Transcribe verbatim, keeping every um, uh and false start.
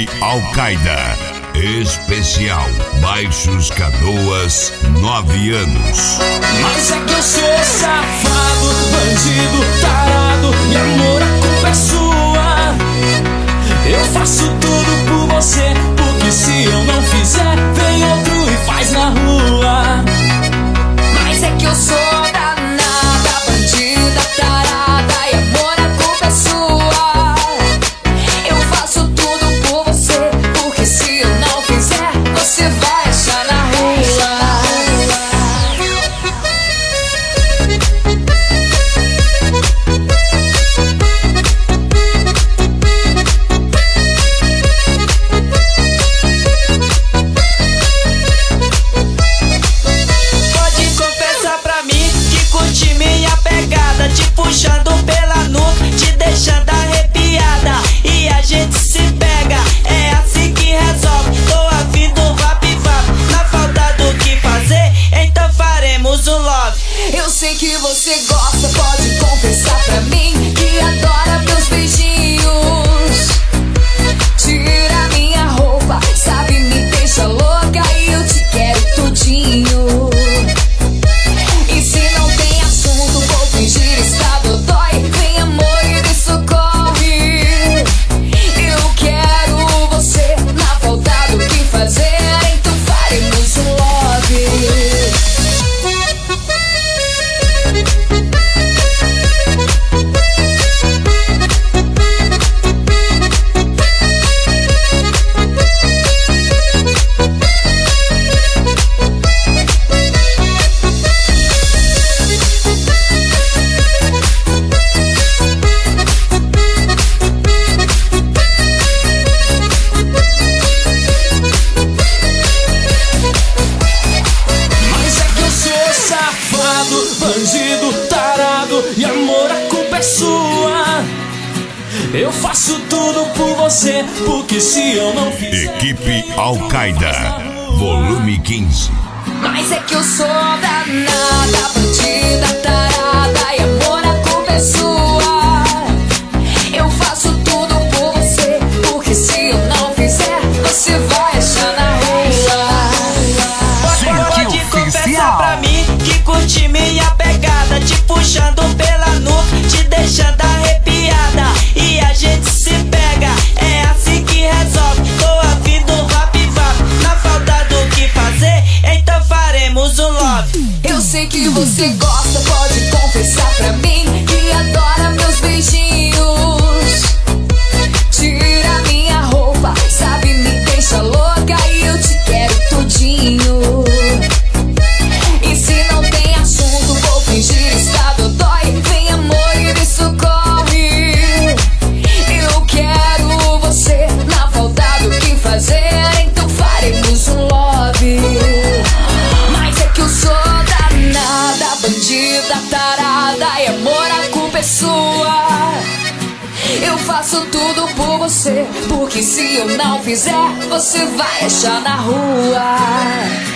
Equipe Al-Qaeda. Especial Baixos Canoas, nove anos. Mas é que eu sou safado, bandido, tarado, e amor, a culpa é sua. Eu faço tudo por você, porque se eu não fizer, vem outro e faz na rua. Mas é que eu sou danada, bandida, tarada, e amor, a culpa é sua. Eu faço tudo por você, porque se eu não fizer, você vai achar na rua. Pode confessar pra mim que curte minha pegada, te puxando pela nuca, te deixando arrepiada, e a gente se pega, é assim que resolve. Tô afim do vap-vap, na falta do que fazer, então faremos um love. Eu sei que você gosta, pode confessar pra mim que adora meus beijinhos. Tira minha roupa, sabe, me deixa louca e eu te quero tudinho. E se não tem assunto, vou fingir estar dodói. Vem amor e me socorre. Eu quero você, na falta do que fazer, então faremos um love. Mas é que eu sou safado, bandido, tarado, e amor, a culpa é sua. Eu faço tudo por você, porque se eu não fizer, Equipe Al-Qaeda, volume quinze. Mas é que eu sou danada, bandida, tarada, e amor, a culpa é sua. Eu faço tudo por você, porque se eu não fizer, você vai achar na rua. Pode confessar pra mim que curte minha pegada, te puxando pela nuca, te deixando arrepiada, e a gente se pega, é assim que resolve. Tô afim do vap-vap, na falta do que fazer, então faremos um love. Eu sei que você gosta, pode confessar pra mim que adora meus beijinhos. Tira minha roupa, sabe, me deixa louca e eu te quero tudinho. E se não tem assunto, vou fingir estar dodói. Vem amor e me socorre. Eu quero você, na falta do que fazer, então faremos um love. Mas é que eu sou danada, bandida, tarada, e amor, a culpa é sua. Eu faço tudo por você, porque se eu não fizer, você vai achar na rua.